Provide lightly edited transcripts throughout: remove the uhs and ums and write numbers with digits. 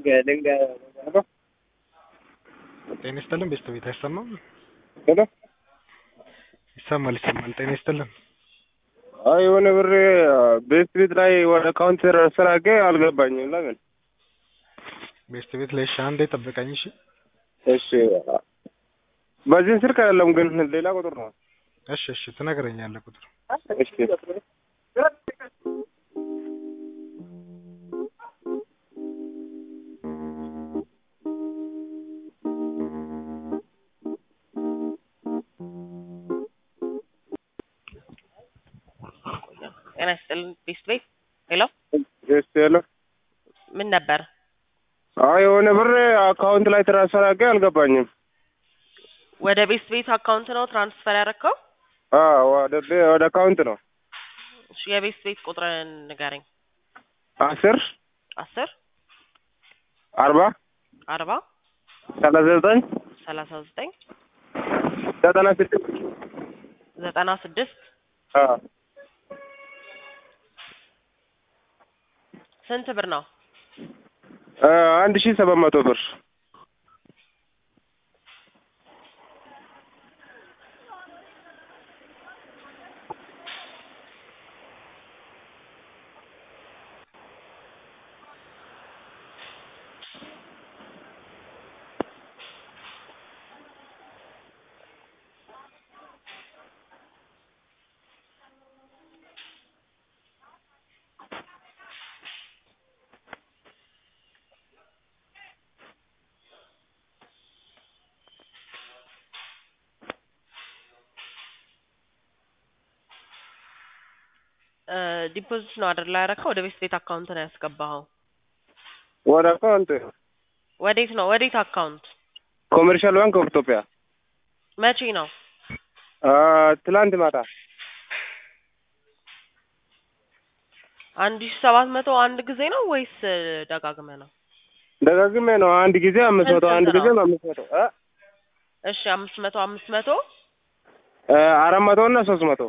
ጤና ይስጥልን ቤተሰቤት አይሰማም? ሄሎ ይሰማል። ጤና ይስጥልን። አይ የሆነ ብር ቤት ላይ ወደ አካውንት ስራጌ አልገባኝም። ለምን? ቤተሰቤት ላይ አንዴ ጠብቀኝ እሺ። እሺ በዚህ ስልክ አይደለም ግን ሌላ ቁጥር ነው። እሺ ትነግረኛለህ ቁጥር። እሺ ጤና ይስጥልን ቤተሰቤት። ሄሎ እሺ ሄሎ ምን ነበር? አይ የሆነ ብር አካውንት ላይ ትራንስፈር አድርጌ አልገባኝም። ወደ ቤተሰቤት አካውንት ነው ትራንስፈር ያደረከው? ወደ አካውንት ነው። እሺ የቤተሰቤት ቁጥርን ንገረኝ። 10 10 40 40 39 39 96 96 ስንት ብር ነው? 1700 ብር። ዲፖዚት ነው አይደል ያደረከው? ወደ ቤተሰቤት አካውንት ነው ያስገባኸው? ወደ አካውንት። ወዴት ነው? ወዴት አካውንት? ኮመርሻል ባንክ ኦፍ ኢትዮጵያ። መቼ ነው? ትላንት ማታ። 1700 አንድ ጊዜ ነው ወይስ ደጋግመህ ነው? ደጋግሜ ነው። አንድ ጊዜ 500 አንድ ጊዜ 500 እሺ 500 500 400 እና 300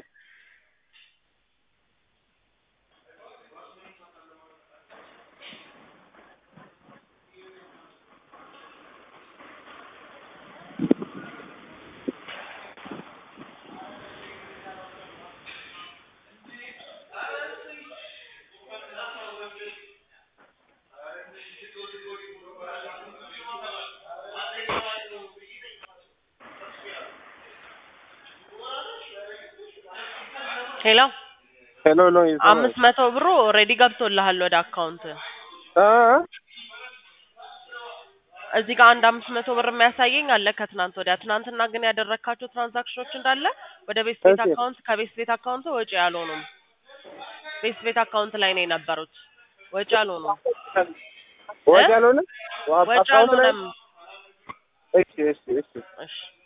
ሄሎ ሄሎ 500 ብሩ ኦሬዲ ገብቶልሃል ወደ አካውንት። እዚህ ጋር አንድ 500 ብር የሚያሳየኝ አለ ከትናንት ወዲያ። ትናንትና ግን ያደረካቸው ትራንዛክሽኖች እንዳለ ወደ ቤት አካውንት ከቤት አካውንት ወጪ ያልሆኑም ቤት አካውንት ላይ ነው የነበሩት። ወጪ ያልሆኑም ወጪ ያልሆነም ወጪ ያልሆነም። እሺ እሺ